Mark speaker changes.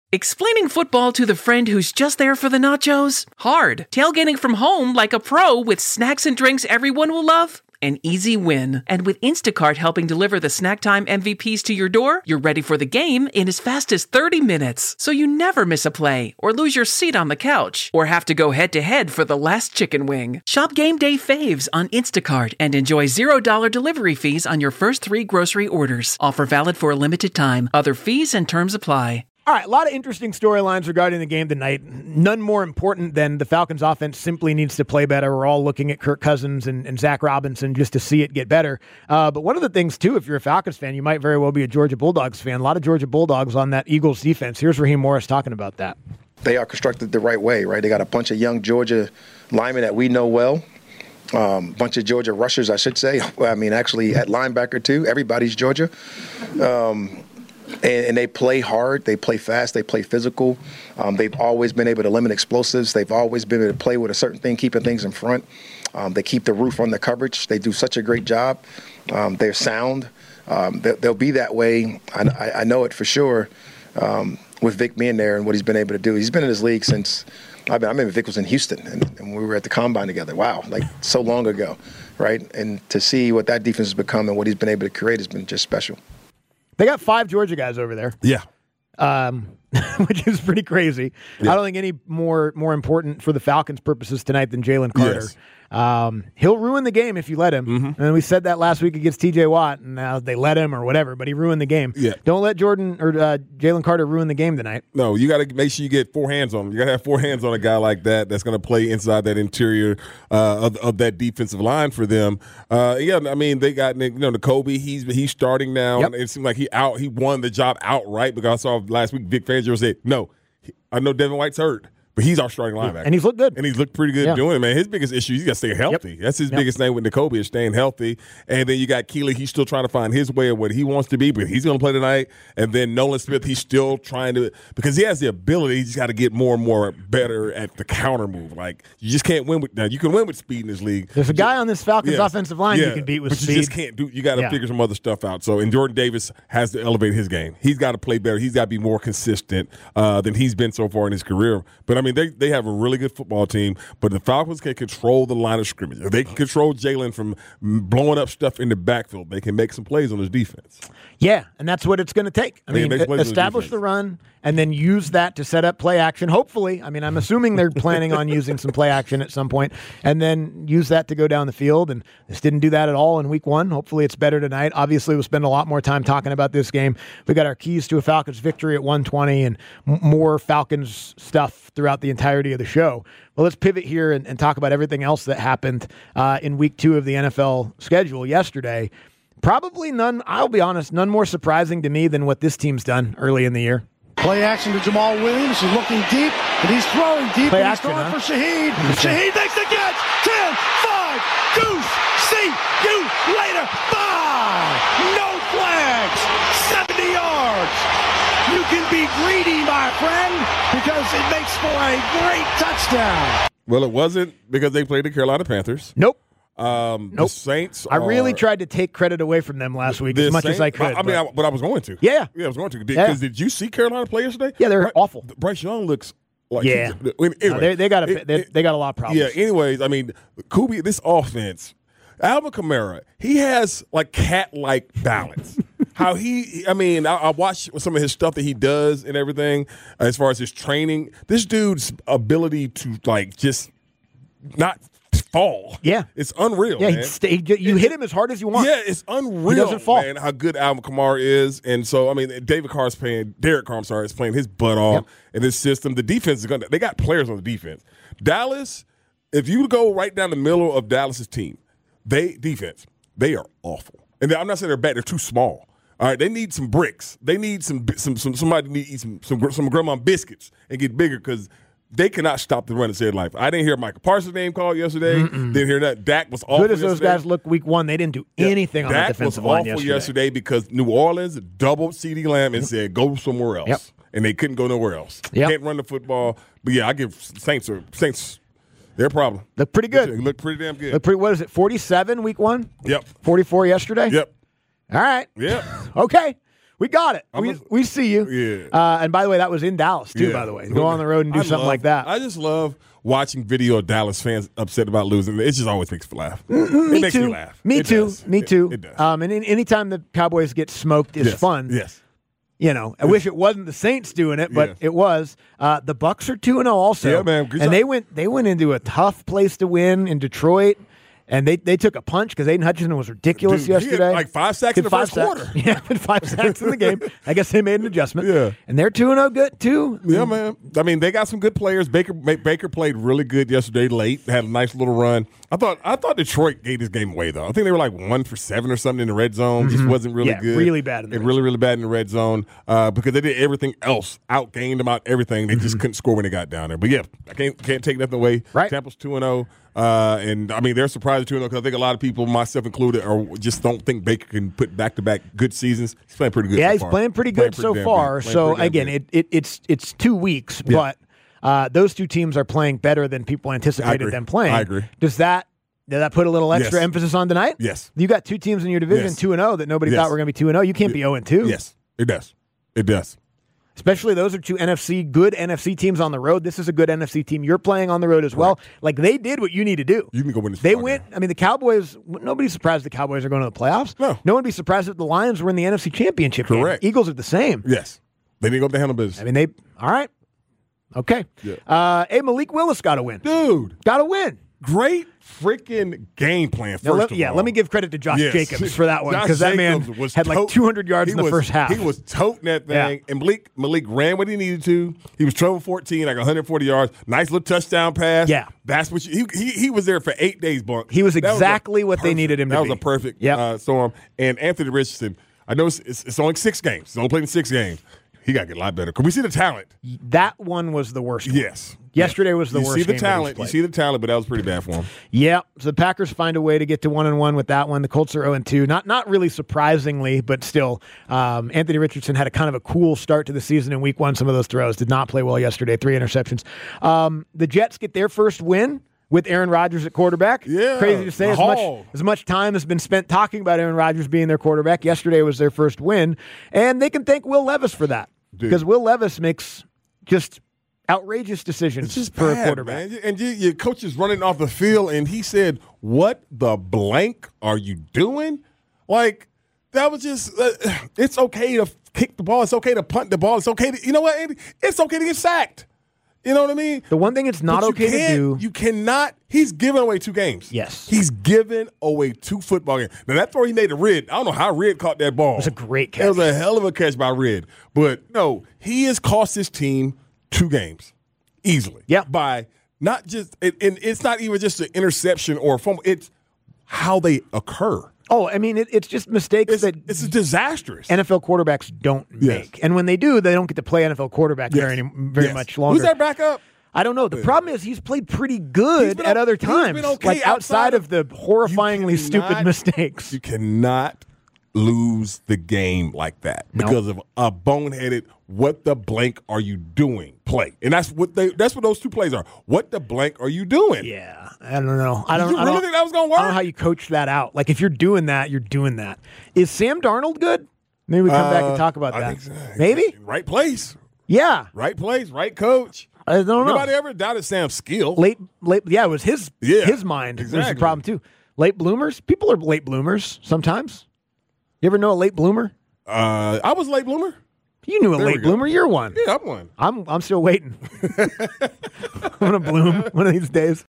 Speaker 1: Explaining football to the friend who's just there for the nachos? Hard. Tailgating from home like a pro with snacks and drinks everyone will love? An easy win. And with Instacart helping deliver the snack time MVPs to your door, you're ready for the game in as fast as 30 minutes. So you never miss a play, or lose your seat on the couch, or have to go head-to-head for the last chicken wing. Shop Game Day Faves on Instacart and enjoy $0 delivery fees on your first 3 grocery orders. Offer valid for a limited time. Other fees and terms apply.
Speaker 2: All right, a lot of interesting storylines regarding the game tonight. None more important than the Falcons' offense simply needs to play better. We're all looking at Kirk Cousins and Zach Robinson just to see it get better. But one of the things, too, if you're a Falcons fan, you might very well be a Georgia Bulldogs fan. A lot of Georgia Bulldogs on that Eagles defense. Here's Raheem Morris talking about that.
Speaker 3: They are constructed the right way, right? They got a bunch of young Georgia linemen that we know well. Bunch of Georgia rushers, I should say. I mean, actually, at linebacker, too. Everybody's Georgia. And they play hard, they play fast, they play physical. They've always been able to limit explosives. They've always been able to play with a certain thing, keeping things in front. They keep the roof on the coverage. They do such a great job. They're sound. They'll be that way. I know it for sure with Vic being there and what he's been able to do. He's been in this league since I remember Vic was in Houston and we were at the Combine together. Wow, like so long ago, right? And to see what that defense has become and what he's been able to create has been just special.
Speaker 2: They got 5 Georgia guys over there.
Speaker 4: Yeah.
Speaker 2: Which is pretty crazy. Yeah. I don't think any more important for the Falcons' purposes tonight than Jalen Carter.
Speaker 4: Yes.
Speaker 2: He'll ruin the game if you let him. Mm-hmm. And we said that last week against T.J. Watt, and now they let him or whatever, but he ruined the game.
Speaker 4: Yeah.
Speaker 2: Don't let Jordan or Jalen Carter ruin the game tonight.
Speaker 4: No, you got to make sure you get 4 hands on him. You got to have 4 hands on a guy like that that's going to play inside that interior of that defensive line for them. Yeah, I mean, they got Nakobe. He's starting now.
Speaker 2: Yep.
Speaker 4: And it seemed like he won the job outright because I saw last week Vic Fangio say, no, I know Devin White's hurt. But he's our starting linebacker.
Speaker 2: And he's looked good.
Speaker 4: And he's looked pretty good doing it, man. His biggest issue, he's got to stay healthy. Yep. That's his biggest thing with Nakobe is staying healthy. And then you got Keeley. He's still trying to find his way of what he wants to be, but he's going to play tonight. And then Nolan Smith, he's still trying to – because he has the ability. He's got to get more and more better at the counter move. Like, you just can't win with – now, you can win with speed in this league.
Speaker 2: There's a guy on this Falcons offensive line you can beat with
Speaker 4: but
Speaker 2: speed.
Speaker 4: But you just can't do – you got to figure some other stuff out. So, and Jordan Davis has to elevate his game. He's got to play better. He's got to be more consistent than he's been so far in his career. But, I mean, they have a really good football team, but the Falcons can control the line of scrimmage. If they can control Jalen from blowing up stuff in the backfield, they can make some plays on his defense.
Speaker 2: Yeah, and that's what it's going to take. I mean, establish the run and then use that to set up play action. Hopefully, I mean, I'm assuming they're planning on using some play action at some point, and then use that to go down the field. And this didn't do that at all in week 1. Hopefully it's better tonight. Obviously, we'll spend a lot more time talking about this game. We got our keys to a Falcons victory at 1:20 and more Falcons stuff throughout the entirety of the show. Well, let's pivot here and talk about everything else that happened in week 2 of the NFL schedule yesterday. Probably none, I'll be honest, none more surprising to me than what this team's done early in the year.
Speaker 5: Play action to Jamal Williams. He's looking deep, and he's throwing deep.
Speaker 2: Play
Speaker 5: and
Speaker 2: action,
Speaker 5: he's throwing for Shaheed. Shaheed makes the catch. 10, 5, deuce. See you later. 5. No flags. 70 yards. You can be greedy, my friend, because it makes for a great touchdown.
Speaker 4: Well, it wasn't because they played the Carolina Panthers.
Speaker 2: Nope.
Speaker 4: The Saints
Speaker 2: I really tried to take credit away from them last week as much as I could.
Speaker 4: But I was going to.
Speaker 2: Yeah,
Speaker 4: I was going to. Because did you see Carolina play yesterday?
Speaker 2: Yeah, they're awful.
Speaker 4: Bryce Young looks like
Speaker 2: anyway, they got a lot of problems.
Speaker 4: Yeah, anyways, I mean, Kubi, this offense, Alvin Kamara, he has like cat-like balance. How I watched some of his stuff that he does and everything as far as his training. This dude's ability to like just not fall.
Speaker 2: Yeah.
Speaker 4: It's unreal,
Speaker 2: yeah,
Speaker 4: man.
Speaker 2: You hit him as hard as you want.
Speaker 4: Yeah, it's unreal,
Speaker 2: he doesn't fall.
Speaker 4: Man, how good Alvin Kamara is. And so, I mean, Derek Carr is playing his butt off in this system. The defense is they got players on the defense. Dallas, if you go right down the middle of Dallas's team, they are awful. And I'm not saying they're bad, they're too small. All right, they need some bricks. They need somebody to eat some grandma biscuits and get bigger because they cannot stop the run and save life. I didn't hear Michael Parsons' name called yesterday. Didn't hear that. Dak was awful
Speaker 2: good as those guys looked week 1, they didn't do anything on the defensive line yesterday.
Speaker 4: Dak was awful yesterday because New Orleans doubled CeeDee Lamb and said, go somewhere else.
Speaker 2: Yep.
Speaker 4: And they couldn't go nowhere else.
Speaker 2: Yep.
Speaker 4: Can't run the football. But, yeah, I give Saints their problem.
Speaker 2: Look pretty good.
Speaker 4: They look pretty damn good.
Speaker 2: What is it, 47 week 1?
Speaker 4: Yep.
Speaker 2: 44 yesterday?
Speaker 4: Yep.
Speaker 2: All right.
Speaker 4: Yep.
Speaker 2: Okay. We got it. We see you.
Speaker 4: Yeah.
Speaker 2: And by the way, that was in Dallas, too, by the way. Go on the road and do something like that.
Speaker 4: I just love watching video of Dallas fans upset about losing. It just always makes me laugh.
Speaker 2: Me
Speaker 4: makes
Speaker 2: too.
Speaker 4: me laugh.
Speaker 2: Me too.
Speaker 4: It does.
Speaker 2: And anytime the Cowboys get smoked is fun.
Speaker 4: Yes.
Speaker 2: You know, I wish it wasn't the Saints doing it, but it was. The Bucs are 2-0 also.
Speaker 4: Yeah, man.
Speaker 2: And they went into a tough place to win in Detroit. And they took a punch because Aiden Hutchinson was ridiculous yesterday.
Speaker 4: He had like 5 sacks in the first quarter.
Speaker 2: Yeah, 5 sacks in the game. I guess they made an adjustment.
Speaker 4: Yeah.
Speaker 2: And they're 2-0 good, too.
Speaker 4: Yeah, man. I mean, they got some good players. Baker played really good yesterday late. Had a nice little run. I thought Detroit gave this game away, though. I think they were like 1 for 7 or something in the red zone. Just wasn't really good.
Speaker 2: Really bad in the red zone.
Speaker 4: Really bad in the red zone because they did everything else. Outgained them out everything. They just couldn't score when they got down there. But, yeah, I can't take nothing away.
Speaker 2: Right.
Speaker 4: Tampa's 2-0. And, I mean, they're surprised at 2-0 because I think a lot of people, myself included, just don't think Baker can put back-to-back good seasons. He's playing pretty good so far.
Speaker 2: Yeah, he's playing pretty good so far. So, again, it's 2 weeks, but those two teams are playing better than people anticipated them playing.
Speaker 4: I agree.
Speaker 2: Did that put a little extra emphasis on tonight?
Speaker 4: Yes.
Speaker 2: You got two teams in your division, 2-0, that nobody thought were going to be 2-0. You can't be 0-2.
Speaker 4: Yes, it does. It does.
Speaker 2: Especially those are two good NFC teams on the road. This is a good NFC team. You're playing on the road as well. Like, they did what you need to do.
Speaker 4: You can go win this.
Speaker 2: They went. I mean, the Cowboys, nobody's surprised the Cowboys are going to the playoffs.
Speaker 4: No
Speaker 2: one would be surprised if the Lions were in the NFC Championship game.
Speaker 4: Correct.
Speaker 2: Eagles are the same.
Speaker 4: Yes. They didn't go up to handle business.
Speaker 2: I mean, all right. Okay.
Speaker 4: Yeah.
Speaker 2: Hey, Malik Willis got to win.
Speaker 4: Dude.
Speaker 2: Got to win.
Speaker 4: Great freaking game plan,
Speaker 2: let me give credit to Josh Jacobs for that one, because that man had like 200 yards in the first half.
Speaker 4: He was toting that thing, and Malik ran what he needed to. He was 12-14, like 140 yards. Nice little touchdown pass.
Speaker 2: Yeah.
Speaker 4: That's what he was there for 8 days, Bunk.
Speaker 2: He was exactly what they needed him to be.
Speaker 4: That was a perfect storm. And Anthony Richardson, I know it's only 6 games. He's only played in 6 games. He got to get a lot better. Can we see the talent?
Speaker 2: That one was the worst.
Speaker 4: Yes.
Speaker 2: Yesterday was the worst.
Speaker 4: You see the talent, but that was pretty bad for him.
Speaker 2: Yeah. So the Packers find a way to get to 1-1 with that one. The Colts are 0-2. Not really surprisingly, but still, Anthony Richardson had a kind of a cool start to the season in Week 1. Some of those throws did not play well yesterday. 3 interceptions. The Jets get their first win with Aaron Rodgers at quarterback.
Speaker 4: Yeah.
Speaker 2: Crazy to say. As much time has been spent talking about Aaron Rodgers being their quarterback. Yesterday was their first win. And they can thank Will Levis for that. Because Will Levis makes just outrageous decisions for a quarterback.
Speaker 4: Man. And your coach is running off the field, and he said, "What the blank are you doing?" Like, that was just, it's okay to kick the ball. It's okay to punt the ball. It's okay to, you know what, Andy? It's okay to get sacked. You know what I mean?
Speaker 2: The one thing it's not okay to do.
Speaker 4: You cannot. He's giving away 2 games.
Speaker 2: Yes.
Speaker 4: He's giving away 2 football games. Now, that throw he made to Red, I don't know how Red caught that ball.
Speaker 2: It was a great catch.
Speaker 4: It was a hell of a catch by Red. But, no, he has cost his team 2 games easily.
Speaker 2: Yeah.
Speaker 4: By not just – and it's not even just an interception or a fumble. It's how they occur.
Speaker 2: Oh, I mean, it's just mistakes that
Speaker 4: it's disastrous.
Speaker 2: NFL quarterbacks don't make. And when they do, they don't get to play NFL quarterback very much longer.
Speaker 4: Who's that backup?
Speaker 2: I don't know. The problem is he's played pretty good at other times.
Speaker 4: He's been okay
Speaker 2: like outside of the horrifyingly stupid mistakes.
Speaker 4: You cannot lose the game like that because of a boneheaded "what the blank are you doing" play. And that's what those 2 plays are. What the blank are you doing?
Speaker 2: Yeah. I don't know.
Speaker 4: I don't think that was going to work?
Speaker 2: I don't know how you coach that out. Like, if you're doing that, you're doing that. Is Sam Darnold good? Maybe we come back and talk about that.
Speaker 4: I think so.
Speaker 2: Maybe?
Speaker 4: Right place.
Speaker 2: Yeah.
Speaker 4: Right place, right coach.
Speaker 2: I don't know.
Speaker 4: Nobody ever doubted Sam's skill.
Speaker 2: Late, it was his mind.
Speaker 4: Exactly.
Speaker 2: Was the problem too. Late bloomers. People are late bloomers sometimes. You ever know a late bloomer?
Speaker 4: I was a late bloomer.
Speaker 2: You knew a late bloomer. You're one.
Speaker 4: Yeah, I'm one.
Speaker 2: I'm still waiting. I'm gonna bloom one of these days.